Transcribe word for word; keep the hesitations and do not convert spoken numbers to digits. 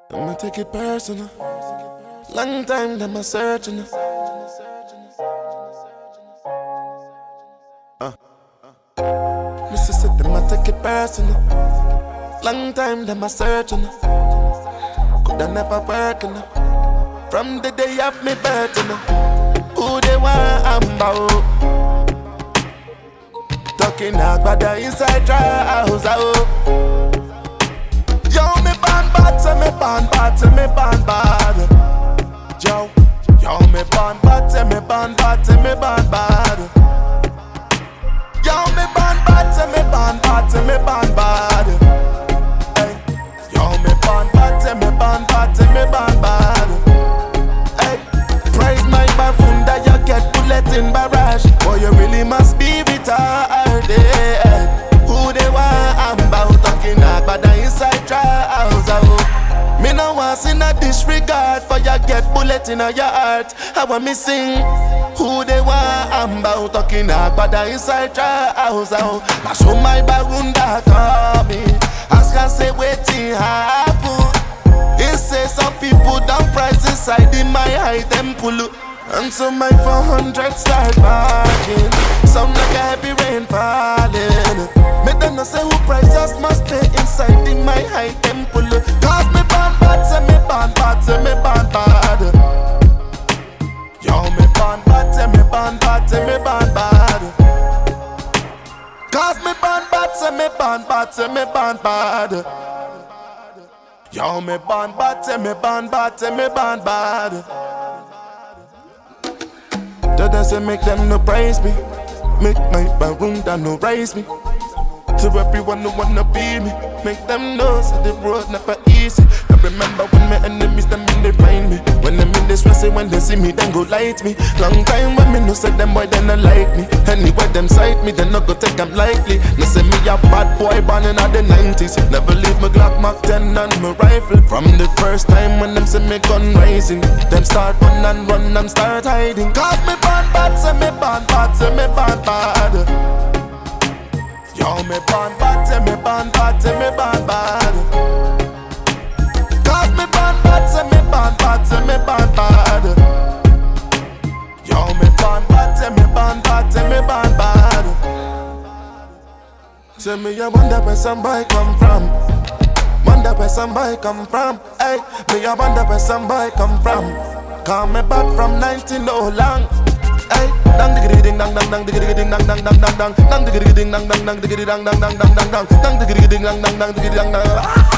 I'ma take it personal. Long time them a searching. Uh. Missy said them a take it personal. Long time them a searching. Coulda never working. From the day of me birth, who they want I'm about. Talking about the inside house, oh. Yo, me ban bad, say me ban bad, say me ban bad. Yo, yo, me ban bad, say me ban bad, say me ban bad. Yo, me ban bad, say me ban bad, say me ban bad. Hey, yo, me ban bad, say me ban bad, say me ban bad. Hey, praise my bafunda, you get bullet in barrage. Boy, you really must be retarded. Who they want I'm about talking about the inside house, oh. Me no want in a disregard for you get bullet in your heart. I want me sing. Who they want I'm about talking about the inside house, oh. I show my barunda call me. Ask her say waiting happen. He say some people down price inside in my high temple. And so my four hundred start barking. Sound like a heavy rain falling. Me don't know say who prices must pay inside in my high temple. Cause me ban bad, say me ban bad, say me ban bad. Yo, me ban bad, say me ban bad, say me ban bad. Cause me ban bad, say me ban bad, say me ban bad. Yo, me ban bad, say me ban bad, say me ban bad. That doesn't make them no praise me. Make my barunda no raise me. To everyone who wanna be me, make them know so the road never easy. I remember when my enemies them in they find me. When them in they stress it, when they see me, then go light me. Long time when me no say them boy they not like me. Anyway them sight me, they not go take them lightly. No say me a bad boy born in the nineties. Never leave my Glock Mark ten and my rifle. From the first time when them see me gun rising, them start run and run and start hiding. Cause me ban bad, say me ban bad, say me ban bad. Yo, me ban bad, say me ban bad, say me ban bad. Cause me ban bad, say me ban bad, say me ban bad. Yo, me ban bad, say me ban bad, say me ban bad. Say me I wonder where some boy come from. Wonder where some boy come from. Hey, me I wonder where some boy come from. Call me back from nineteen no long. Hey, dang diggity ding dang dang dang diggity ding dang dang dang dang dang dang diggity ding dang dang dang diggity dang dang dang dang dang dang dang diggity ding dang dang dang diggity dang dang.